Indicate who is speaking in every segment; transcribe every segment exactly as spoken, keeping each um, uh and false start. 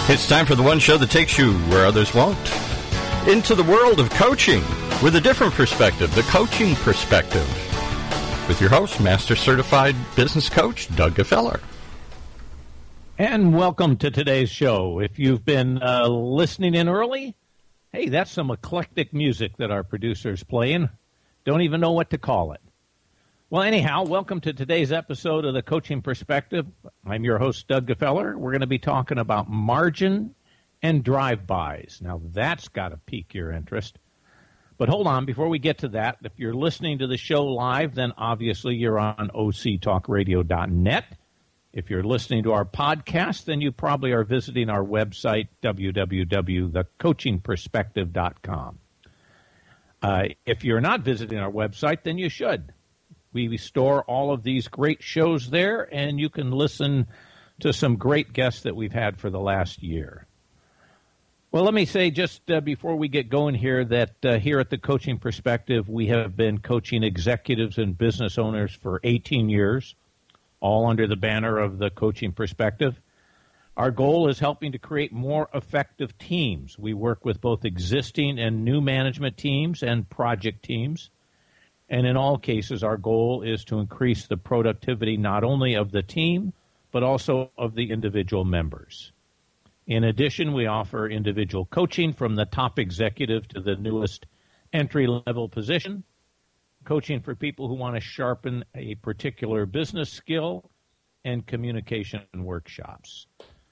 Speaker 1: It's time for the one show that takes you where others won't. Into the world of coaching with a different perspective, the coaching perspective. With your host, Master Certified Business Coach, Doug Gefeller.
Speaker 2: And welcome to today's show. If you've been uh, listening in early, hey, that's some eclectic music that our producer's playing. Don't even know what to call it. Well, anyhow, welcome to today's episode of the Coaching Perspective. I'm your host, Doug Gefeller. We're going to be talking about margin and drive-bys. Now, that's got to pique your interest. But hold on, before we get to that, if you're listening to the show live, then obviously you're on O C talk radio dot net. If you're listening to our podcast, then you probably are visiting our website, w w w dot the coaching perspective dot com. Uh, if you're not visiting our website, then you should. We store all of these great shows there, and you can listen to some great guests that we've had for the last year. Well, let me say just uh, before we get going here that uh, here at the Coaching Perspective, we have been coaching executives and business owners for eighteen years, all under the banner of the Coaching Perspective. Our goal is helping to create more effective teams. We work with both existing and new management teams and project teams. And in all cases, our goal is to increase the productivity not only of the team, but also of the individual members. In addition, we offer individual coaching from the top executive to the newest entry-level position, coaching for people who want to sharpen a particular business skill, and communication workshops.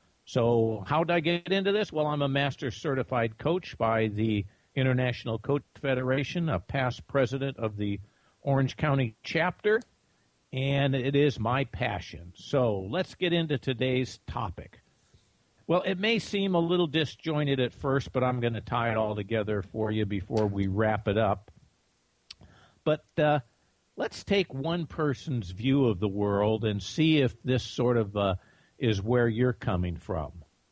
Speaker 2: So how did I get into this? Well, I'm a master certified coach by the International Coach Federation, a past president of the Orange County chapter, and it is my passion. So let's get into today's topic. Well, it may seem a little disjointed at first, but I'm going to tie it all together for you before we wrap it up. But uh, let's take one person's view of the world and see if this sort of uh, is where you're coming from.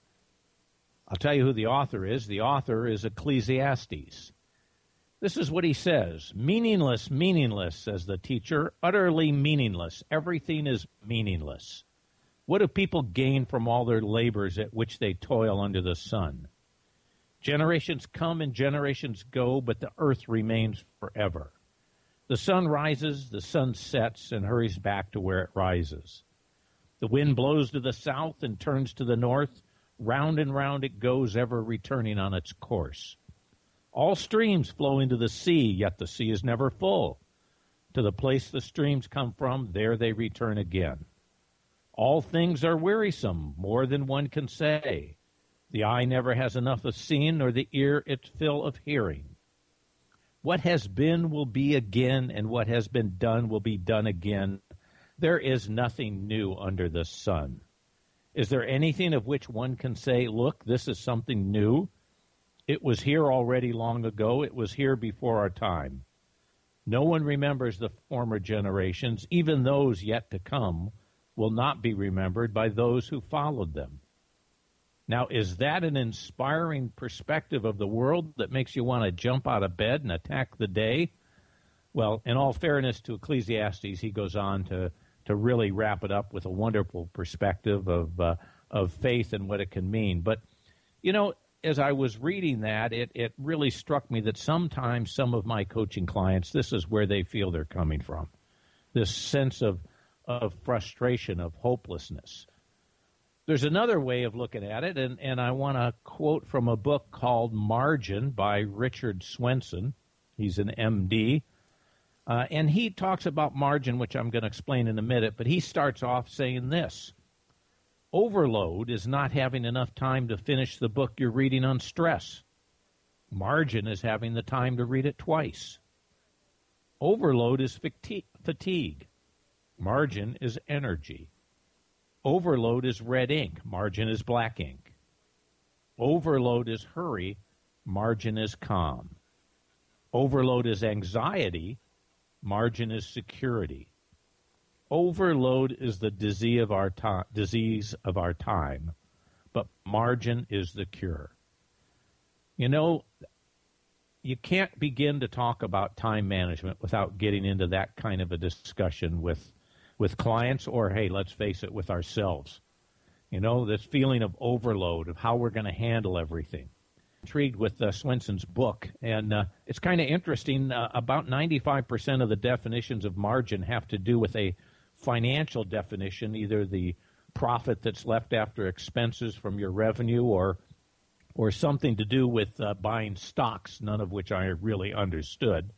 Speaker 2: I'll tell you who the author is. The author is Ecclesiastes. This is what he says. Meaningless, meaningless, says the teacher, utterly meaningless. Everything is meaningless. What do people gain from all their labors at which they toil under the sun? Generations come and generations go, but the earth remains forever. The sun rises, the sun sets, and hurries back to where it rises. The wind blows to the south and turns to the north. Round and round it goes, ever returning on its course. All streams flow into the sea, yet the sea is never full. To the place the streams come from, there they return again. All things are wearisome, more than one can say. The eye never has enough of seeing, nor the ear its fill of hearing. What has been will be again, and what has been done will be done again. There is nothing new under the sun. Is there anything of which one can say, look, this is something new? It was here already long ago. It was here before our time. No one remembers the former generations. Even those yet to come will not be remembered by those who followed them. Now, is that an inspiring perspective of the world that makes you want to jump out of bed and attack the day? Well, in all fairness to Ecclesiastes, he goes on to to really wrap it up with a wonderful perspective of uh, of faith and what it can mean. But, you know, as I was reading that, it, it really struck me that sometimes some of my coaching clients, this is where they feel they're coming from, this sense of, of frustration, of hopelessness. There's another way of looking at it, and, and I want to quote from a book called Margin by Richard Swenson. He's an M D. Uh, and he talks about margin, which I'm going to explain in a minute, but he starts off saying this. Overload is not having enough time to finish the book you're reading on stress. Margin is having the time to read it twice. Overload is fatigue. Margin is energy. Overload is red ink. Margin is black ink. Overload is hurry. Margin is calm. Overload is anxiety. Margin is security. Overload is the disease of our to- disease of our time, but margin is the cure. You know, you can't begin to talk about time management without getting into that kind of a discussion with with clients or, hey, let's face it, with ourselves. You know, this feeling of overload, of how we're going to handle everything. Intrigued with uh, Swenson's book, and uh, it's kind of interesting. Uh, about ninety-five percent of the definitions of margin have to do with a financial definition, either the profit that's left after expenses from your revenue or or something to do with uh, buying stocks, none of which I really understood.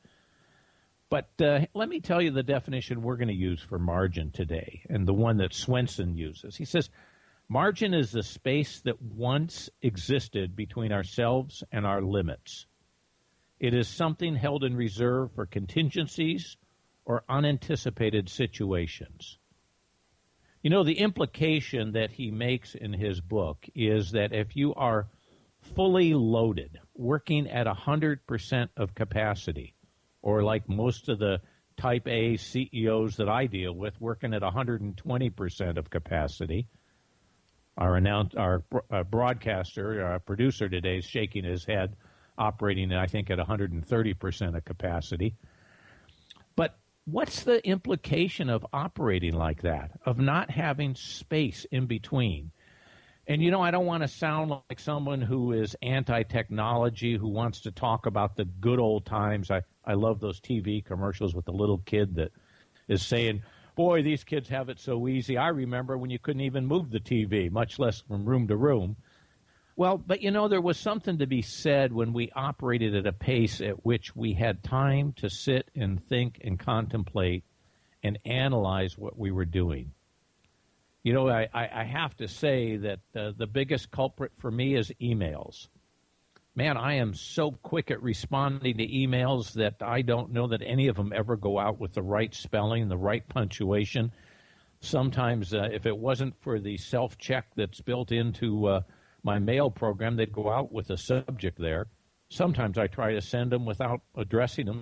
Speaker 2: But uh, let me tell you the definition we're going to use for margin today, and the one that Swenson uses. He says, margin is the space that once existed between ourselves and our limits. It is something held in reserve for contingencies or unanticipated situations. You know, the implication that he makes in his book is that if you are fully loaded, working at one hundred percent of capacity, or like most of the type A C E Os that I deal with, working at one hundred twenty percent of capacity. Our announce, our uh, broadcaster, our producer today is shaking his head, operating, I think, at one hundred thirty percent of capacity. But what's the implication of operating like that, of not having space in between? And, you know, I don't want to sound like someone who is anti-technology, who wants to talk about the good old times. I, I love those T V commercials with the little kid that is saying, boy, these kids have it so easy. I remember when you couldn't even move the T V, much less from room to room. Well, but, you know, there was something to be said when we operated at a pace at which we had time to sit and think and contemplate and analyze what we were doing. You know, I, I have to say that uh, the biggest culprit for me is emails. Man, I am so quick at responding to emails that I don't know that any of them ever go out with the right spelling, the right punctuation. Sometimes, uh, if it wasn't for the self-check that's built into uh, my mail program, they'd go out with a subject there. Sometimes I try to send them without addressing them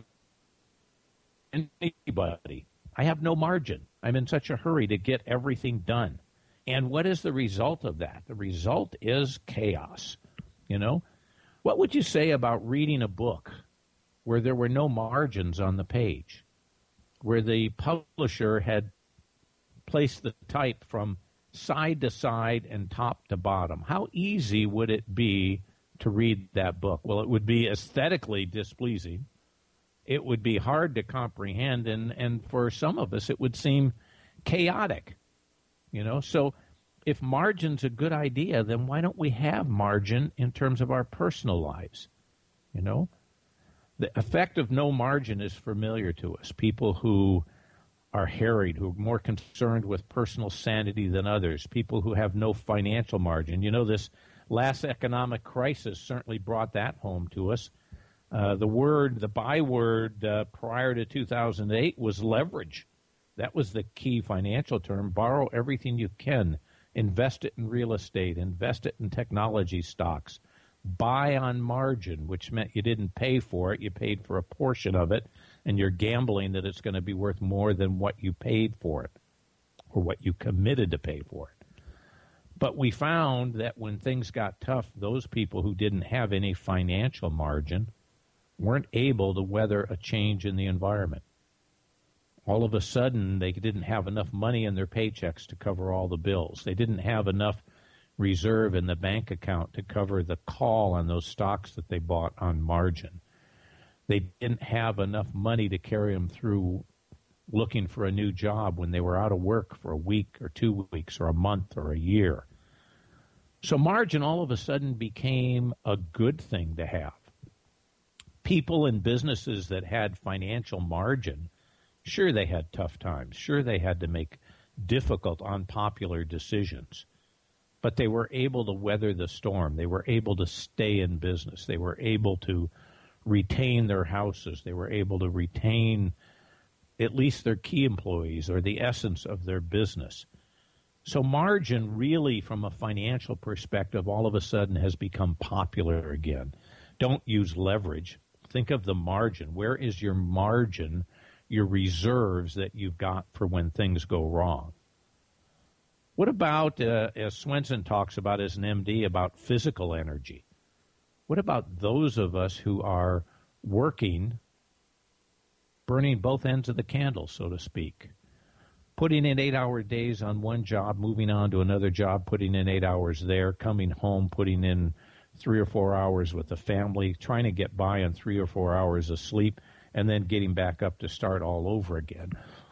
Speaker 2: to anybody. I have no margin. I'm in such a hurry to get everything done. And what is the result of that? The result is chaos. You know, what would you say about reading a book where there were no margins on the page, where the publisher had placed the type from side to side and top to bottom? How easy would it be to read that book? Well, it would be aesthetically displeasing. It would be hard to comprehend, and, and for some of us, it would seem chaotic, you know. So if margin's a good idea, then why don't we have margin in terms of our personal lives, you know? The effect of no margin is familiar to us. People who are harried, who are more concerned with personal sanity than others, people who have no financial margin. You know, this last economic crisis certainly brought that home to us. Uh, the word, the byword uh, prior to two thousand eight was leverage. That was the key financial term. Borrow everything you can. Invest it in real estate. Invest it in technology stocks. Buy on margin, which meant you didn't pay for it. You paid for a portion of it, and you're gambling that it's going to be worth more than what you paid for it or what you committed to pay for it. But we found that when things got tough, those people who didn't have any financial margin weren't able to weather a change in the environment. All of a sudden, they didn't have enough money in their paychecks to cover all the bills. They didn't have enough reserve in the bank account to cover the call on those stocks that they bought on margin. They didn't have enough money to carry them through looking for a new job when they were out of work for a week or two weeks or a month or a year. So margin all of a sudden became a good thing to have. People and businesses that had financial margin, sure, they had tough times. Sure, they had to make difficult, unpopular decisions. But they were able to weather the storm. They were able to stay in business. They were able to retain their houses. They were able to retain at least their key employees or the essence of their business. So margin really, from a financial perspective, all of a sudden has become popular again. Don't use leverage. Think of the margin. Where is your margin, your reserves that you've got for when things go wrong? What about, uh, as Swenson talks about as an M D, about physical energy? What about those of us who are working, burning both ends of the candle, so to speak? putting in eight-hour days on one job, moving on to another job, putting in eight hours there, coming home, putting in three or four hours with the family, trying to get by on three or four hours of sleep, and then getting back up to start all over again.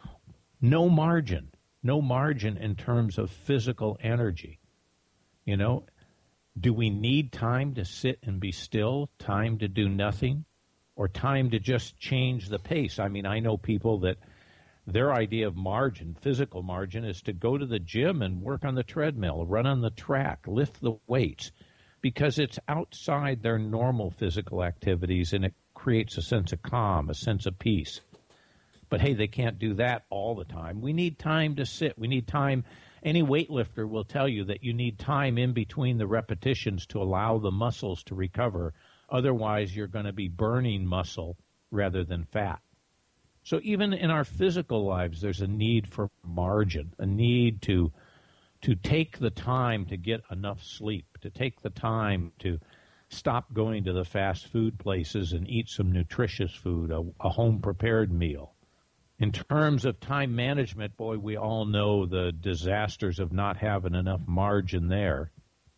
Speaker 2: No margin. No margin in terms of physical energy. You know, do we need time to sit and be still, time to do nothing, or time to just change the pace? I mean, I know people that their idea of margin, physical margin, is to go to the gym and work on the treadmill, run on the track, lift the weights, because it's outside their normal physical activities and it creates a sense of calm, a sense of peace. But hey, they can't do that all the time. We need time to sit. We need time. Any weightlifter will tell you that you need time in between the repetitions to allow the muscles to recover. Otherwise, you're going to be burning muscle rather than fat. So even in our physical lives, there's a need for margin, a need to to take the time to get enough sleep, to take the time to stop going to the fast food places and eat some nutritious food, a, a home-prepared meal. In terms of time management, boy, we all know the disasters of not having enough margin there.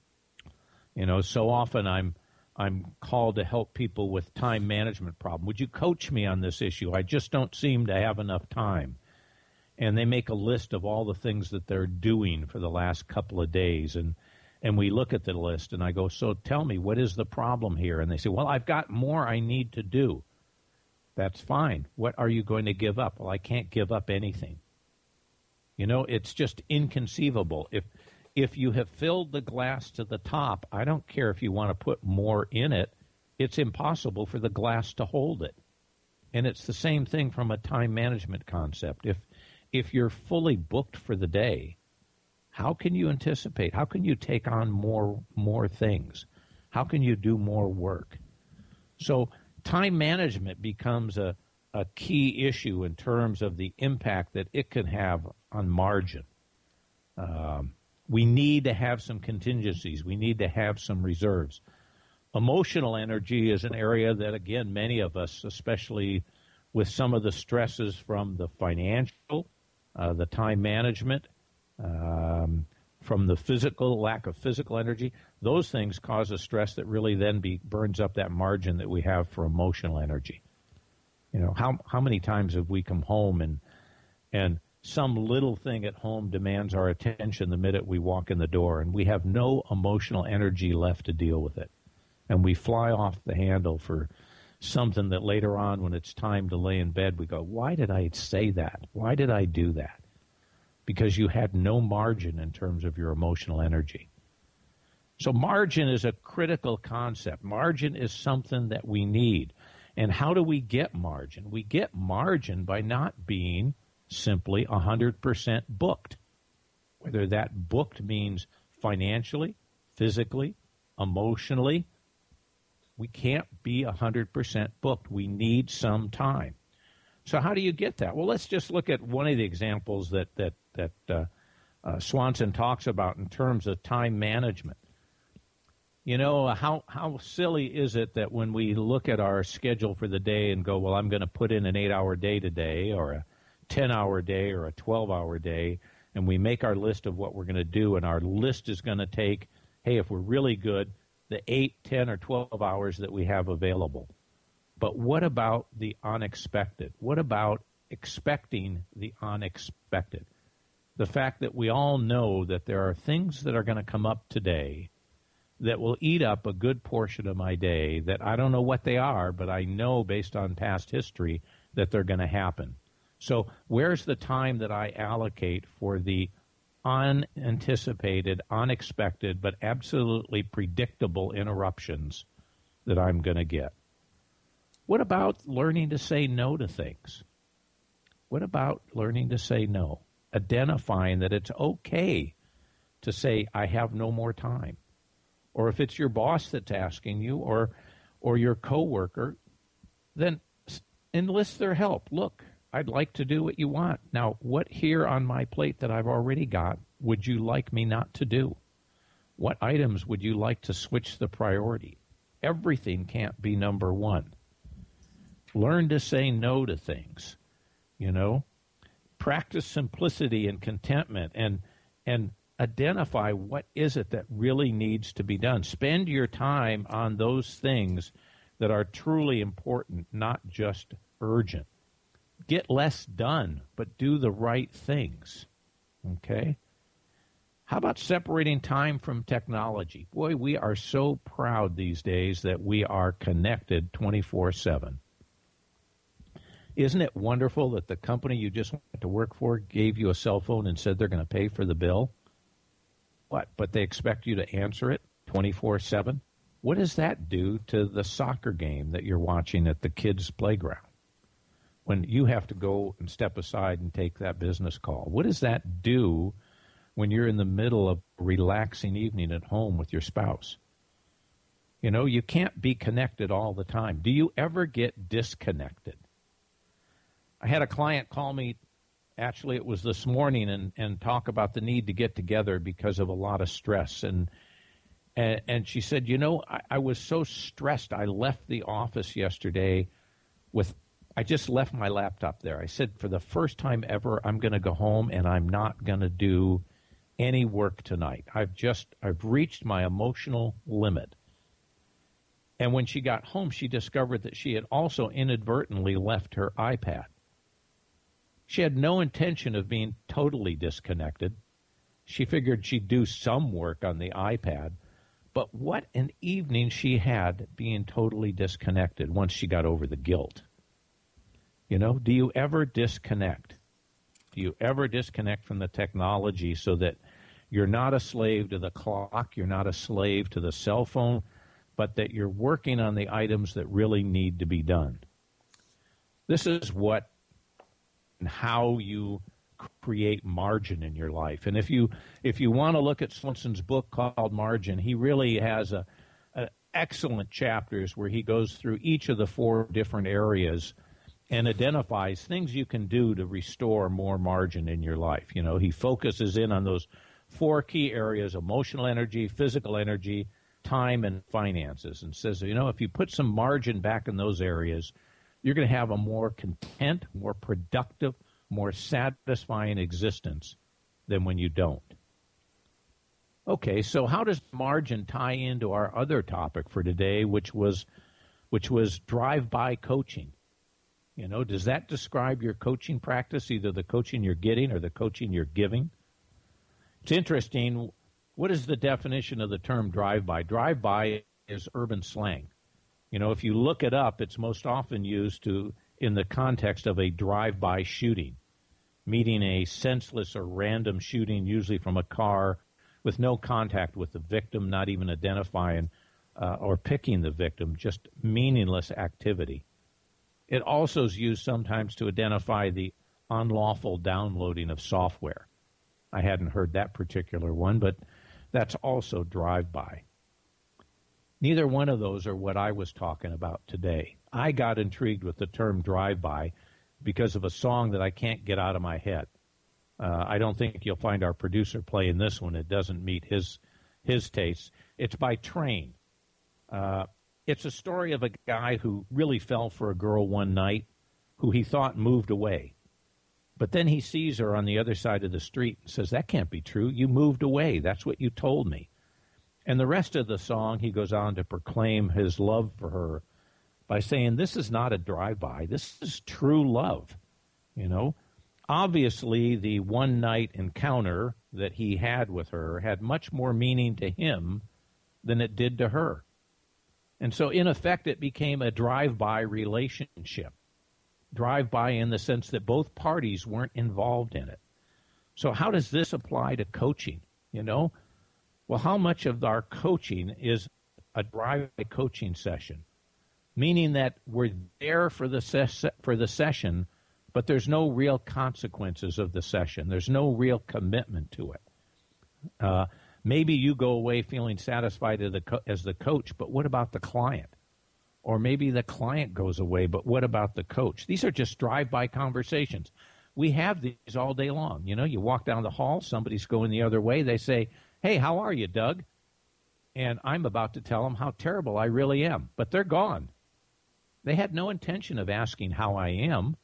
Speaker 2: You know, so often I'm I'm called to help people with time management problem. Would you coach me on this issue? I just don't seem to have enough time. And they make a list of all the things that they're doing for the last couple of days. And, and we look at the list, and I go, so tell me, what is the problem here? And they say, well, I've got more I need to do. That's fine. What are you going to give up? Well, I can't give up anything. You know, it's just inconceivable. If if you have filled the glass to the top, I don't care if you want to put more in it. It's impossible for the glass to hold it. And it's the same thing from a time management concept. If if you're fully booked for the day, how can you anticipate? How can you take on more more things? How can you do more work? So time management becomes a, a key issue in terms of the impact that it can have on margin. Um, we need to have some contingencies. We need to have some reserves. Emotional energy is an area that, again, many of us, especially with some of the stresses from the financial, uh, the time management, um, from the physical, lack of physical energy, those things cause a stress that really then be, burns up that margin that we have for emotional energy. You know, how how many times have we come home and and some little thing at home demands our attention the minute we walk in the door, and we have no emotional energy left to deal with it. And we fly off the handle for something that later on, when it's time to lay in bed, we go, why did I say that? Why did I do that? Because you had no margin in terms of your emotional energy. So margin is a critical concept. Margin is something that we need. And how do we get margin? We get margin by not being simply one hundred percent booked. Whether that booked means financially, physically, emotionally, we can't be one hundred percent booked. We need some time. So how do you get that? Well, let's just look at one of the examples that that that uh, uh, Swanson talks about in terms of time management. You know, how how silly is it that when we look at our schedule for the day and go, well, I'm going to put in an eight-hour day today, or a ten-hour day, or a twelve-hour day, and we make our list of what we're going to do, and our list is going to take, hey, if we're really good, the eight, ten, or twelve hours that we have available. But what about the unexpected? What about expecting the unexpected? The fact that we all know that there are things that are going to come up today that will eat up a good portion of my day, that I don't know what they are, but I know based on past history that they're going to happen. So where's the time that I allocate for the unanticipated, unexpected, but absolutely predictable interruptions that I'm going to get? What about learning to say no to things? What about learning to say no? Identifying that it's okay to say, I have no more time. Or if it's your boss that's asking you, or or your coworker, then enlist their help. Look, I'd like to do what you want. Now, what here on my plate that I've already got would you like me not to do? What items would you like to switch the priority? Everything can't be number one. Learn to say no to things, you know. Practice simplicity and contentment, and and identify what is it that really needs to be done. Spend your time on those things that are truly important, not just urgent. Get less done, but do the right things. Okay? How about separating time from technology? Boy, we are so proud these days that we are connected twenty-four seven. Isn't it wonderful that the company you just went to work for gave you a cell phone and said they're going to pay for the bill? What, but they expect you to answer it twenty-four seven? What does that do to the soccer game that you're watching at the kids' playground when you have to go and step aside and take that business call? What does that do when you're in the middle of a relaxing evening at home with your spouse? You know, you can't be connected all the time. Do you ever get disconnected? I had a client call me, actually it was this morning, and, and talk about the need to get together because of a lot of stress. And and, and she said, you know, I, I was so stressed. I left the office yesterday with, I just left my laptop there. I said, for the first time ever, I'm going to go home and I'm not going to do any work tonight. I've just, I've reached my emotional limit. And when she got home, she discovered that she had also inadvertently left her iPad. She had no intention of being totally disconnected. She figured she'd do some work on the iPad. But what an evening she had being totally disconnected once she got over the guilt. You know, do you ever disconnect? Do you ever disconnect from the technology so that you're not a slave to the clock, you're not a slave to the cell phone, but that you're working on the items that really need to be done? This is what and how you create margin in your life. And if you if you want to look at Swenson's book called Margin, he really has a, a excellent chapters where he goes through each of the four different areas and identifies things you can do to restore more margin in your life. You know, he focuses in on those four key areas: emotional energy, physical energy, time, and finances, and says, you know, if you put some margin back in those areas, you're going to have a more content, more productive, more satisfying existence than when you don't. Okay, so how does margin tie into our other topic for today, which was which was drive-by coaching? You know, does that describe your coaching practice, either the coaching you're getting or the coaching you're giving? It's interesting. What is the definition of the term drive-by? Drive-by is urban slang. You know, if you look it up, it's most often used to in the context of a drive-by shooting, meaning a senseless or random shooting, usually from a car, with no contact with the victim, not even identifying uh, or picking the victim, just meaningless activity. It also is used sometimes to identify the unlawful downloading of software. I hadn't heard that particular one, but that's also drive-by. Neither one of those are what I was talking about today. I got intrigued with the term drive-by because of a song that I can't get out of my head. Uh, I don't think you'll find our producer playing this one. It doesn't meet his his tastes. It's by Train. Uh, it's a story of a guy who really fell for a girl one night who he thought moved away. But then he sees her on the other side of the street and says, that can't be true. You moved away. That's what you told me. And the rest of the song, he goes on to proclaim his love for her by saying, this is not a drive-by. This is true love. You know, obviously the one-night encounter that he had with her had much more meaning to him than it did to her. And so, in effect, it became a drive-by relationship. Drive-by in the sense that both parties weren't involved in it. So how does this apply to coaching, you know? Well, how much of our coaching is a drive-by coaching session, meaning that we're there for the ses- for the session, but there's no real consequences of the session. There's no real commitment to it. Uh, maybe you go away feeling satisfied as the, co- as the coach, but what about the client? Or maybe the client goes away, but what about the coach? These are just drive-by conversations. We have these all day long. You know, you walk down the hall, somebody's going the other way, they say, hey, how are you, Doug? And I'm about to tell them how terrible I really am, but they're gone. They had no intention of asking how I am.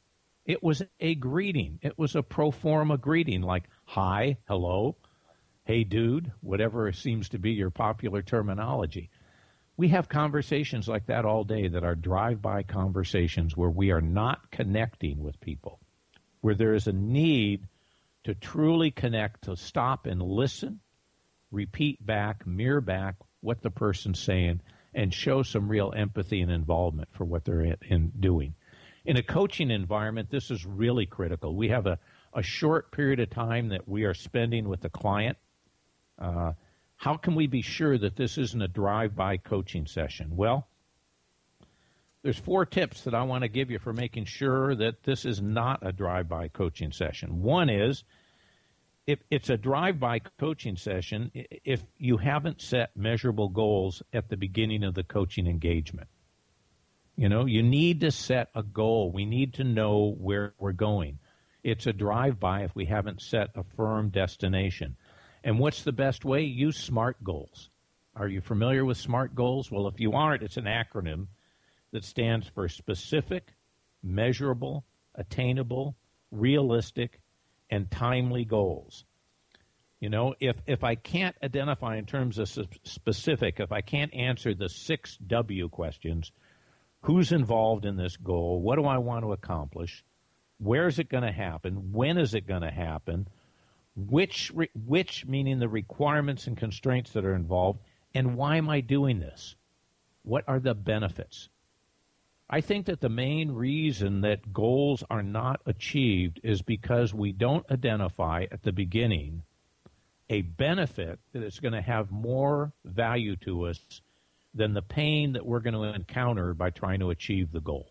Speaker 2: It was a greeting. It was a pro forma greeting, like hi, hello, hey, dude, whatever seems to be your popular terminology. We have conversations like that all day that are drive-by conversations where we are not connecting with people, where there is a need to truly connect, to stop and listen, repeat back, mirror back what the person's saying, and show some real empathy and involvement for what they're in, in doing. In a coaching environment, this is really critical. We have a, a short period of time that we are spending with the client. Uh, how can we be sure that this isn't a drive-by coaching session? Well, there's four tips that I want to give you for making sure that this is not a drive-by coaching session. One is, if it's a drive-by coaching session, if you haven't set measurable goals at the beginning of the coaching engagement. You know, you need to set a goal. We need to know where we're going. It's a drive-by if we haven't set a firm destination. And what's the best way? Use SMART goals. Are you familiar with SMART goals? Well, if you aren't, it's an acronym that stands for specific, measurable, attainable, realistic, and timely goals. You know, if, if I can't identify in terms of specific, if I can't answer the six W questions, who's involved in this goal? What do I want to accomplish? Where is it going to happen? When is it going to happen? Which, which meaning the requirements and constraints that are involved, and why am I doing this? What are the benefits? I think that the main reason that goals are not achieved is because we don't identify at the beginning a benefit that is going to have more value to us than the pain that we're going to encounter by trying to achieve the goal.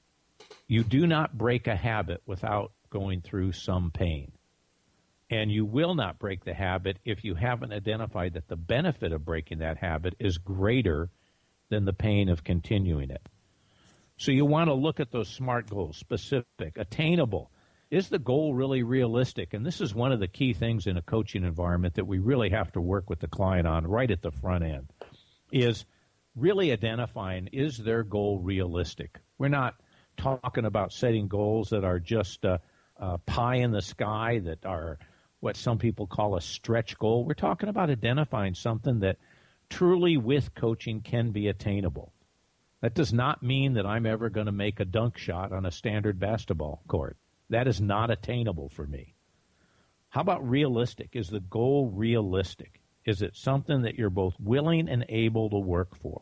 Speaker 2: You do not break a habit without going through some pain. And you will not break the habit if you haven't identified that the benefit of breaking that habit is greater than the pain of continuing it. So you want to look at those SMART goals, specific, attainable. Is the goal really realistic? And this is one of the key things in a coaching environment that we really have to work with the client on right at the front end, is really identifying, is their goal realistic? We're not talking about setting goals that are just uh, uh, pie in the sky, that are what some people call a stretch goal. We're talking about identifying something that truly with coaching can be attainable. That does not mean that I'm ever going to make a dunk shot on a standard basketball court. That is not attainable for me. How about realistic? Is the goal realistic? Is it something that you're both willing and able to work for?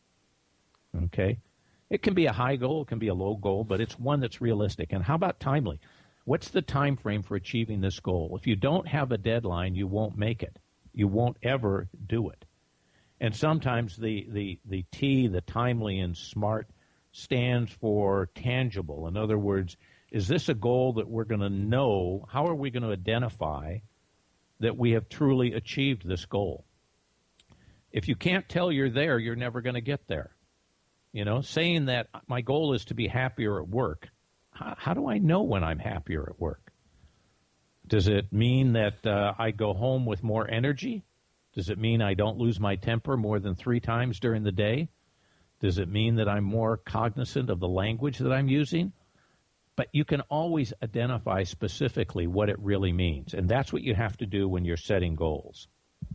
Speaker 2: Okay? It can be a high goal, it can be a low goal, but it's one that's realistic. And how about timely? What's the time frame for achieving this goal? If you don't have a deadline, you won't make it. You won't ever do it. And sometimes the, the, the T, the timely and SMART, stands for tangible. In other words, is this a goal that we're going to know? How are we going to identify that we have truly achieved this goal? If you can't tell you're there, you're never going to get there. You know, saying that my goal is to be happier at work, how, how do I know when I'm happier at work? Does it mean that uh, I go home with more energy? Does it mean I don't lose my temper more than three times during the day? Does it mean that I'm more cognizant of the language that I'm using? But you can always identify specifically what it really means, and that's what you have to do when you're setting goals.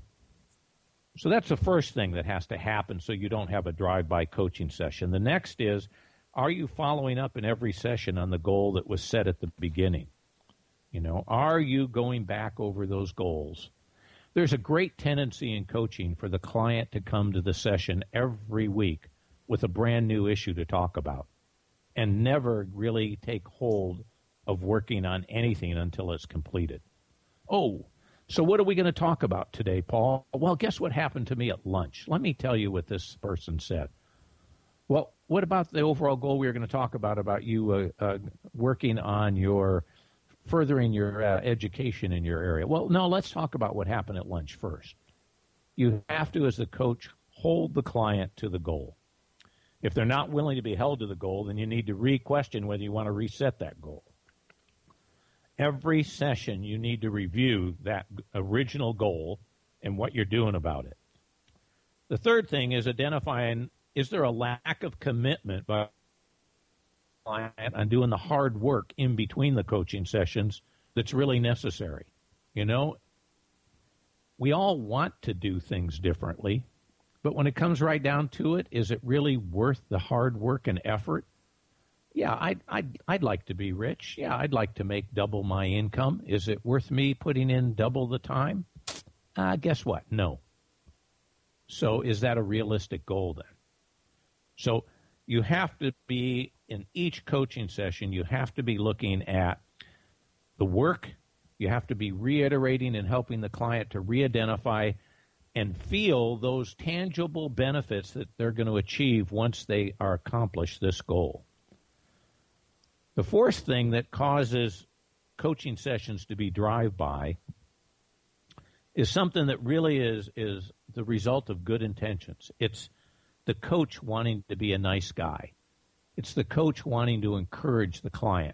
Speaker 2: So that's the first thing that has to happen so you don't have a drive-by coaching session. The next is, are you following up in every session on the goal that was set at the beginning? You know, are you going back over those goals? There's a great tendency in coaching for the client to come to the session every week with a brand new issue to talk about and never really take hold of working on anything until it's completed. Oh, so what are we going to talk about today, Paul? Well, guess what happened to me at lunch? Let me tell you what this person said. Well, what about the overall goal we were going to talk about, about you uh, uh, working on your, furthering your uh, education in your area? Well, no, let's talk about what happened at lunch first. You have to, as the coach, hold the client to the goal. If they're not willing to be held to the goal, then you need to re-question whether you want to reset that goal. Every session, you need to review that original goal and what you're doing about it. The third thing is identifying, is there a lack of commitment by client on doing the hard work in between the coaching sessions that's really necessary. You know, we all want to do things differently, but when it comes right down to it, is it really worth the hard work and effort? Yeah, I'd, I'd, I'd like to be rich. Yeah, I'd like to make double my income. Is it worth me putting in double the time? Uh, guess what? No. So is that a realistic goal then? So you have to be, in each coaching session, you have to be looking at the work. You have to be reiterating and helping the client to re-identify and feel those tangible benefits that they're going to achieve once they are accomplished this goal. The fourth thing that causes coaching sessions to be drive-by is something that really is, is the result of good intentions. It's the coach wanting to be a nice guy. It's the coach wanting to encourage the client.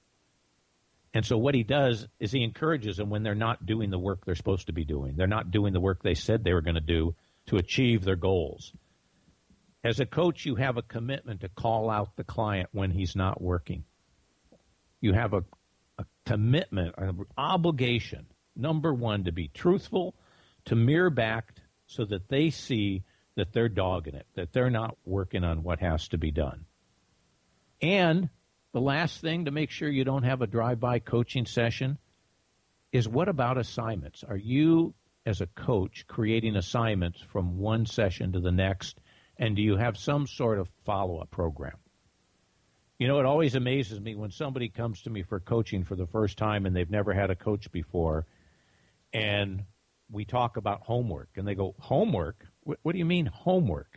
Speaker 2: And so what he does is he encourages them when they're not doing the work they're supposed to be doing. They're not doing the work they said they were going to do to achieve their goals. As a coach, you have a commitment to call out the client when he's not working. You have a, a commitment, an obligation, number one, to be truthful, to mirror back so that they see that they're dogging it, that they're not working on what has to be done. And the last thing to make sure you don't have a drive-by coaching session is, what about assignments? Are you, as a coach, creating assignments from one session to the next, and do you have some sort of follow-up program? You know, it always amazes me when somebody comes to me for coaching for the first time and they've never had a coach before, and we talk about homework, and they go, homework? What, what do you mean homework?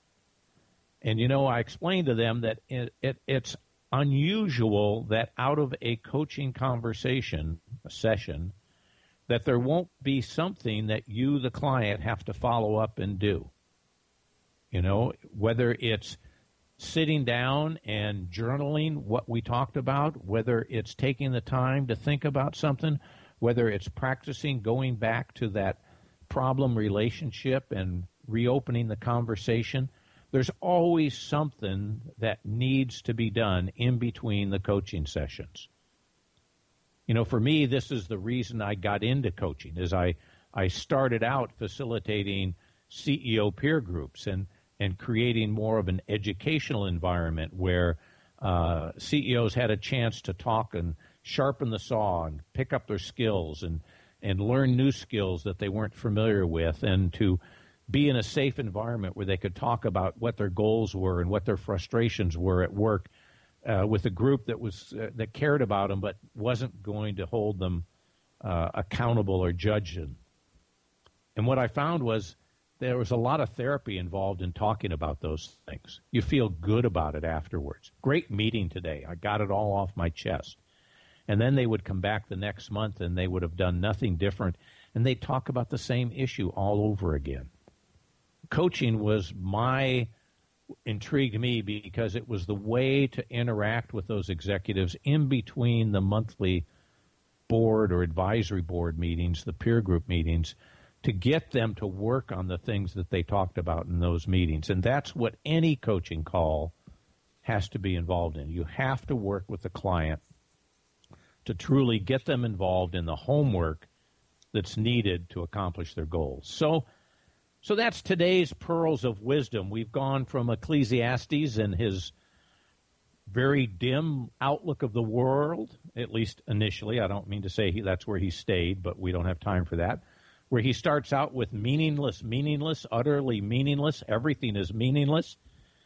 Speaker 2: And, you know, I explained to them that it, it, it's unusual that out of a coaching conversation, a session, that there won't be something that you, the client, have to follow up and do. You know, whether it's sitting down and journaling what we talked about, whether it's taking the time to think about something, whether it's practicing going back to that problem relationship and reopening the conversation. There's always something that needs to be done in between the coaching sessions. You know, for me, this is the reason I got into coaching, is I, I started out facilitating C E O peer groups and, and creating more of an educational environment where uh, C E Os had a chance to talk and sharpen the saw and pick up their skills and, and learn new skills that they weren't familiar with, and to be in a safe environment where they could talk about what their goals were and what their frustrations were at work uh, with a group that was uh, that cared about them but wasn't going to hold them uh, accountable or judge them. And what I found was there was a lot of therapy involved in talking about those things. You feel good about it afterwards. Great meeting today. I got it all off my chest. And then they would come back the next month and they would have done nothing different, and they'd talk about the same issue all over again. Coaching was my, intrigued me because it was the way to interact with those executives in between the monthly board or advisory board meetings, the peer group meetings, to get them to work on the things that they talked about in those meetings. And that's what any coaching call has to be involved in. You have to work with the client to truly get them involved in the homework that's needed to accomplish their goals. So, so that's today's pearls of wisdom. We've gone from Ecclesiastes and his very dim outlook of the world, at least initially. I don't mean to say he, that's where he stayed, but we don't have time for that. Where he starts out with meaningless, meaningless, utterly meaningless, everything is meaningless,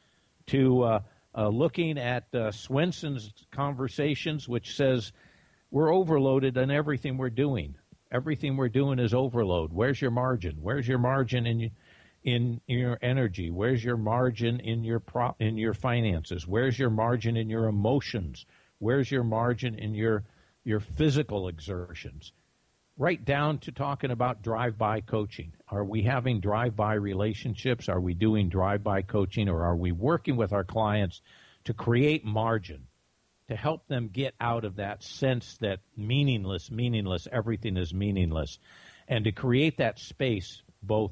Speaker 2: to uh, uh, looking at uh, Swenson's Conversations, which says we're overloaded on everything we're doing. Everything we're doing is overload. Where's your margin? Where's your margin in in, in your energy? Where's your margin in your pro, in your finances? Where's your margin in your emotions? Where's your margin in your your physical exertions? Right down to talking about drive-by coaching. Are we having drive-by relationships? Are we doing drive-by coaching, or are we working with our clients to create margin, to help them get out of that sense that meaningless, meaningless, everything is meaningless, and to create that space both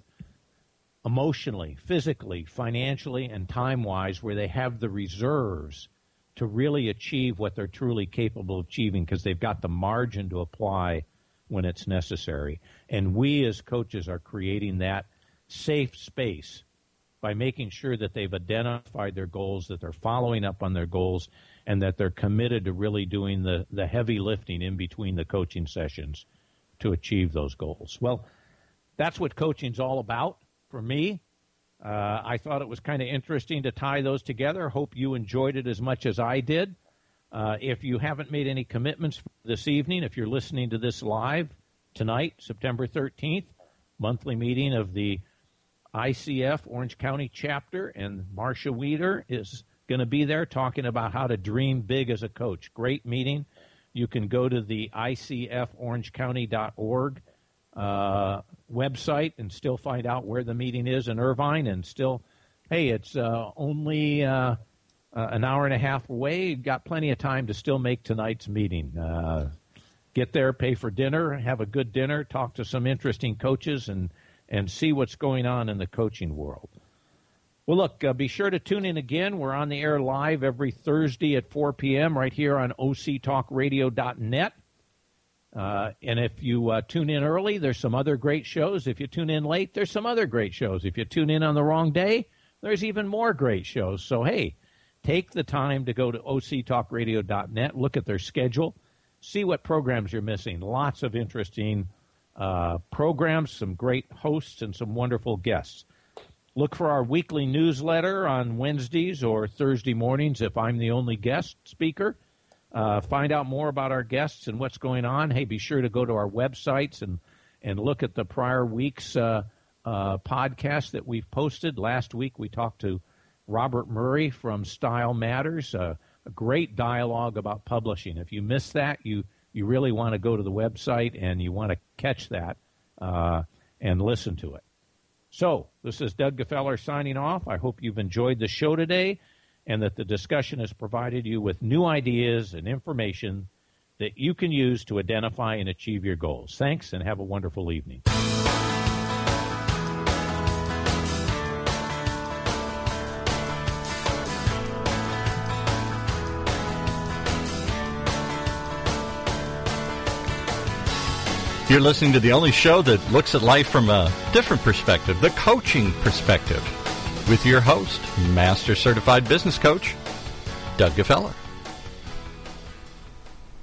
Speaker 2: emotionally, physically, financially, and time-wise where they have the reserves to really achieve what they're truly capable of achieving, because they've got the margin to apply when it's necessary. And we as coaches are creating that safe space by making sure that they've identified their goals, that they're following up on their goals, and that they're committed to really doing the, the heavy lifting in between the coaching sessions to achieve those goals. Well, that's what coaching's all about for me. Uh, I thought it was kind of interesting to tie those together. Hope you enjoyed it as much as I did. Uh, if you haven't made any commitments this evening, if you're listening to this live tonight, September thirteenth, monthly meeting of the I C F Orange County chapter, and Marcia Weeder is going to be there talking about how to dream big as a coach. Great meeting. You can go to the I C F orange county dot org uh, website and still find out where the meeting is in Irvine, and still, hey, it's uh, only uh, uh, an hour and a half away. You've got plenty of time to still make tonight's meeting. Uh, get there, pay for dinner, have a good dinner, talk to some interesting coaches, and, and see what's going on in the coaching world. Well, look, uh, be sure to tune in again. We're on the air live every Thursday at four p.m. right here on O C talk radio dot net. Uh, and if you uh, tune in early, there's some other great shows. If you tune in late, there's some other great shows. If you tune in on the wrong day, there's even more great shows. So, hey, take the time to go to O C talk radio dot net, look at their schedule, see what programs you're missing. Lots of interesting uh, programs, some great hosts, and some wonderful guests. Look for our weekly newsletter on Wednesdays or Thursday mornings if I'm the only guest speaker. Uh, find out more about our guests and what's going on. Hey, be sure to go to our websites and, and look at the prior week's uh, uh, podcast that we've posted. Last week we talked to Robert Murray from Style Matters, uh, a great dialogue about publishing. If you missed that, you, you really want to go to the website and you want to catch that uh, and listen to it. So, this is Doug Gefeller signing off. I hope you've enjoyed the show today and that the discussion has provided you with new ideas and information that you can use to identify and achieve your goals. Thanks, and have a wonderful evening.
Speaker 1: You're listening to the only show that looks at life from a different perspective, the coaching perspective, with your host, Master Certified Business Coach, Doug Gefeller.